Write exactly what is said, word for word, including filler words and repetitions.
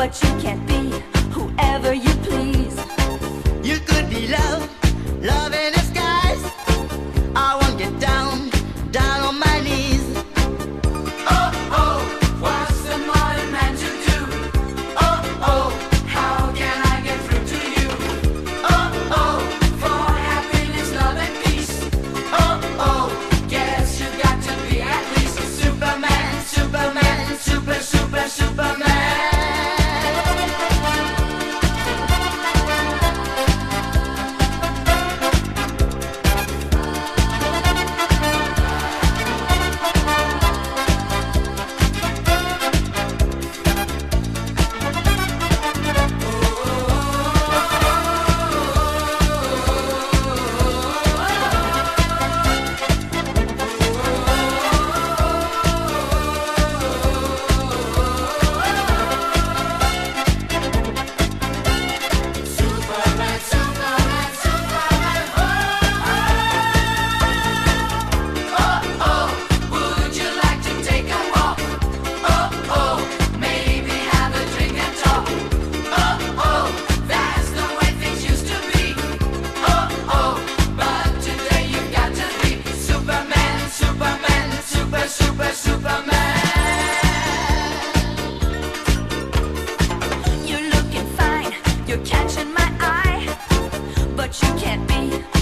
but you can't be whoever you please. You could be love, love in disguise. I won't get down, down on my knees. Oh, oh, what's the modern man to do? Oh, oh, how can I get through to you? Oh, oh, for happiness, love and peace. Oh, oh, guess you got to be at least a Superman, Superman, super, super, Superman. You're looking fine, you're catching my eye, but you can't be